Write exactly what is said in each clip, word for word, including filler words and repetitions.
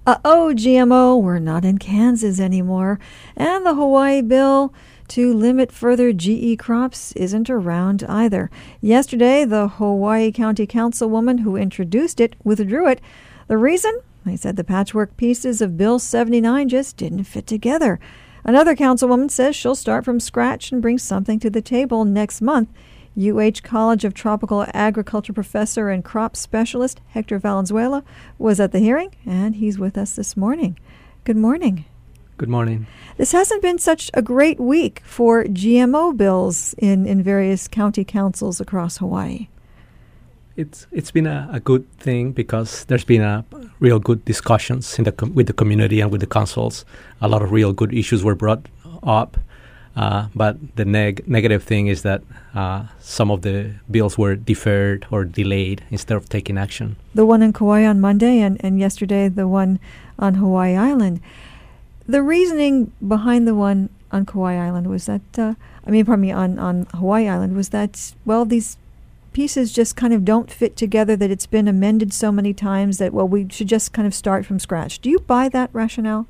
Uh-oh, G M O, we're not in Kansas anymore. And the Hawaii bill to limit further G E crops isn't around either. Yesterday, the Hawaii County Councilwoman who introduced it withdrew it. The reason? They said the patchwork pieces of Bill seventy-nine just didn't fit together. Another councilwoman says she'll start from scratch and bring something to the table next month. U H College of Tropical Agriculture professor and crop specialist Hector Valenzuela was at the hearing, and he's with us this morning. Good morning. Good morning. This hasn't been such a great week for G M O bills in, in various county councils across Hawaii. It's it's been a, a good thing because there's been a real good discussions in the com- with the community and with the councils. A lot of real good issues were brought up. Uh, but the neg- negative thing is that uh, some of the bills were deferred or delayed instead of taking action. The one in Kauai on Monday and, and yesterday the one on Hawaii Island. The reasoning behind the one on Kauai Island was that, uh, I mean, pardon me, on, on Hawaii Island was that, well, these pieces just kind of don't fit together, that it's been amended so many times that, well, we should just kind of start from scratch. Do you buy that rationale?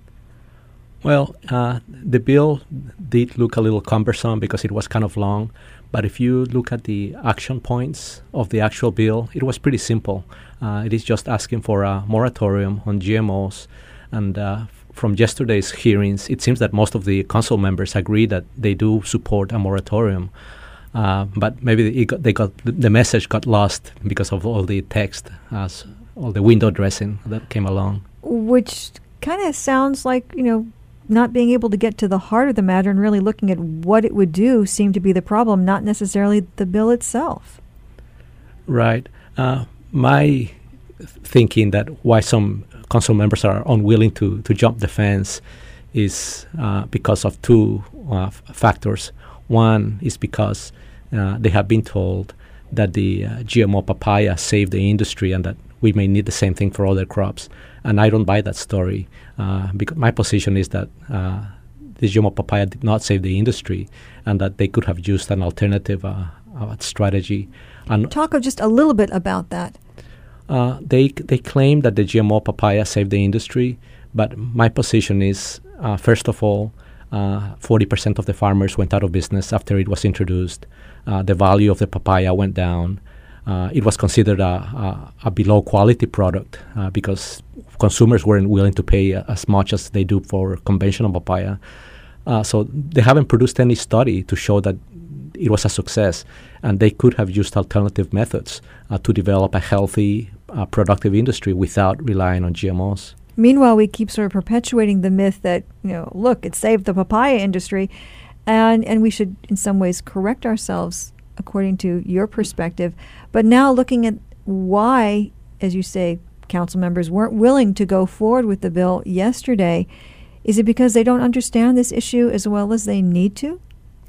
Well, uh, the bill did look a little cumbersome because it was kind of long. But if you look at the action points of the actual bill, it was pretty simple. Uh, it is just asking for a moratorium on G M Os. And uh, from yesterday's hearings, it seems that most of the council members agree that they do support a moratorium. Uh, but maybe it got, they got the message got lost because of all the text, as all the window dressing that came along. Which kind of sounds like, you know, not being able to get to the heart of the matter and really looking at what it would do seemed to be the problem, not necessarily the bill itself. Right. Uh, my thinking that why some council members are unwilling to, to jump the fence is uh, because of two uh, f- factors. One is because uh, they have been told that the uh, G M O papaya saved the industry and that we may need the same thing for other crops. And I don't buy that story uh, because my position is that uh, the G M O papaya did not save the industry and that they could have used an alternative uh, uh, strategy. And Talk of just a little bit about that. Uh, they they claim that the G M O papaya saved the industry, but my position is, uh, first of all, uh, forty percent of the farmers went out of business after it was introduced. Uh, the value of the papaya went down. Uh, it was considered a, a, a below quality product uh, because consumers weren't willing to pay uh, as much as they do for conventional papaya. Uh, so they haven't produced any study to show that it was a success, and they could have used alternative methods uh, to develop a healthy, uh, productive industry without relying on G M Os. Meanwhile, we keep sort of perpetuating the myth that, you know, look, it saved the papaya industry, and, and we should in some ways correct ourselves according to your perspective. But now looking at why, as you say, council members weren't willing to go forward with the bill yesterday, is it because they don't understand this issue as well as they need to?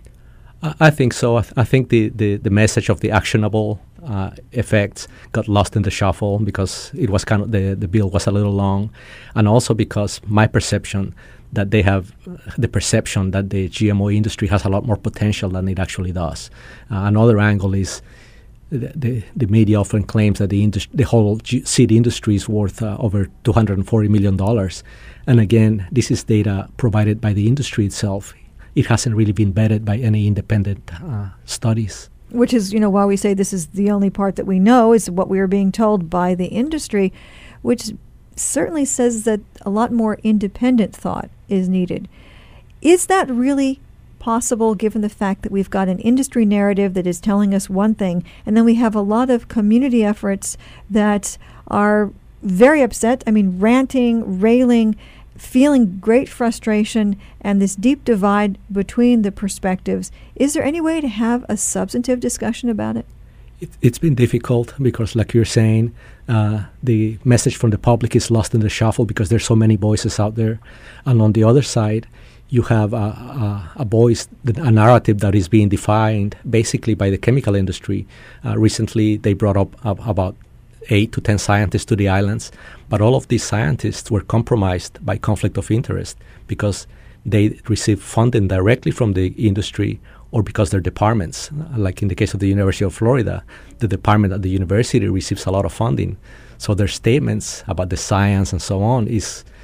I, I think so. I, th- I think the, the, the message of the actionable uh, effects got lost in the shuffle because it was kind of the, the bill was a little long, and also because my perception that they have uh, the perception that the G M O industry has a lot more potential than it actually does. Uh, another angle is the, the, the media often claims that the industry, the whole G- seed industry is worth uh, over two hundred forty million dollars. And again, this is data provided by the industry itself. It hasn't really been vetted by any independent uh, studies. Which is, you know, why we say this is the only part that we know is what we are being told by the industry, which certainly says that a lot more independent thought is needed. Is that really possible given the fact that we've got an industry narrative that is telling us one thing, and then we have a lot of community efforts that are very upset, I mean, ranting, railing, feeling great frustration, and this deep divide between the perspectives? Is there any way to have a substantive discussion about it? It, it's been difficult because, like you're saying, uh, the message from the public is lost in the shuffle because there's so many voices out there. And on the other side, you have a, a, a voice, a narrative that is being defined basically by the chemical industry. Uh, recently, they brought up uh, about eight to ten scientists to the islands, but all of these scientists were compromised by conflict of interest because they received funding directly from the industry or because their departments, like in the case of the University of Florida, the department at the university receives a lot of funding. So their statements about the science and so on is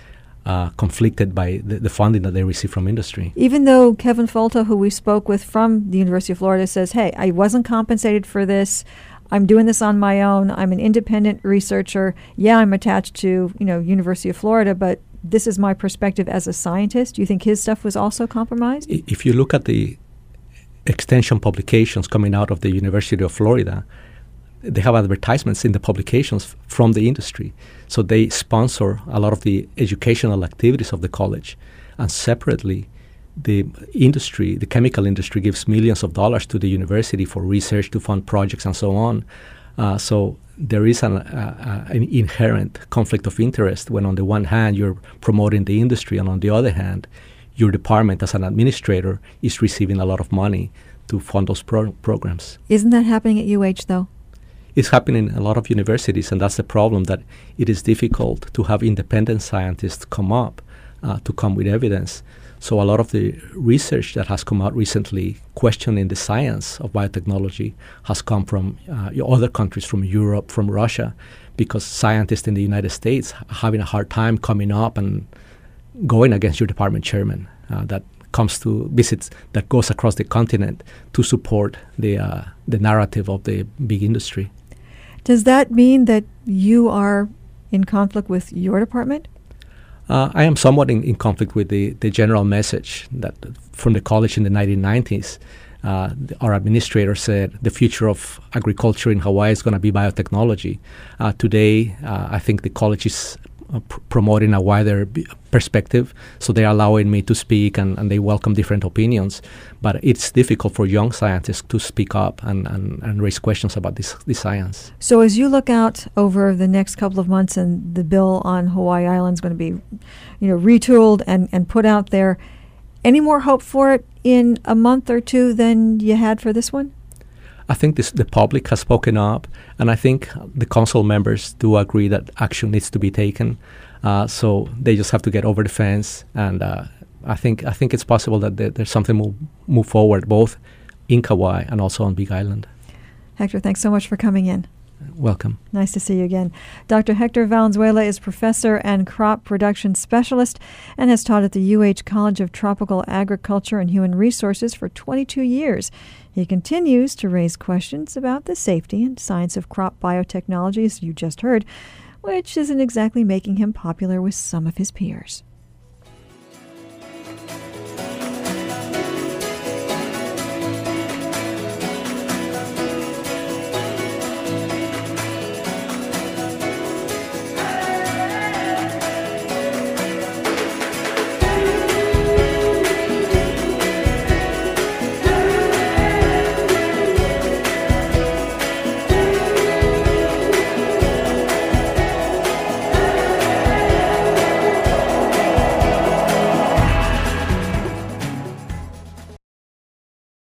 uh, conflicted by the, the funding that they receive from industry. Even though Kevin Folta, who we spoke with from the University of Florida, says, hey, I wasn't compensated for this. I'm doing this on my own. I'm an independent researcher. Yeah, I'm attached to, you know, University of Florida, but this is my perspective as a scientist. Do you think his stuff was also compromised? If you look at the extension publications coming out of the University of Florida, they have advertisements in the publications f- from the industry. So they sponsor a lot of the educational activities of the college. And separately, the industry, the chemical industry, gives millions of dollars to the university for research, to fund projects, and so on. Uh, so there is an, uh, uh, an inherent conflict of interest when on the one hand you're promoting the industry, and on the other hand, your department as an administrator is receiving a lot of money to fund those pro- programs. Isn't that happening at U H, though? It's happening in a lot of universities, and that's the problem, that it is difficult to have independent scientists come up uh, to come with evidence. So a lot of the research that has come out recently questioning the science of biotechnology has come from uh, other countries, from Europe, from Russia, because scientists in the United States are having a hard time coming up and going against your department chairman uh, that comes to visits, that goes across the continent to support the uh, the narrative of the big industry. Does that mean that you are in conflict with your department? Uh, I am somewhat in, in conflict with the, the general message that from the college in the nineteen nineties. Uh, our administrator said the future of agriculture in Hawaii is going to be biotechnology. Uh, today, uh, I think the college is uh, pr- promoting a wider b- perspective, so they're allowing me to speak, and, and they welcome different opinions. But it's difficult for young scientists to speak up and, and, and raise questions about this, this science. So as you look out over the next couple of months, and the bill on Hawaii Island is going to be, you know, retooled and, and put out there, any more hope for it in a month or two than you had for this one? I think this, the public has spoken up, and I think the council members do agree that action needs to be taken. Uh, so they just have to get over the fence, and uh, I think I think it's possible that there, there's something move move forward, both in Kauai and also on Big Island. Hector, thanks so much for coming in. Welcome. Nice to see you again. Doctor Hector Valenzuela is professor and crop production specialist and has taught at the U H College of Tropical Agriculture and Human Resources for twenty-two years. He continues to raise questions about the safety and science of crop biotechnology, as you just heard, which isn't exactly making him popular with some of his peers.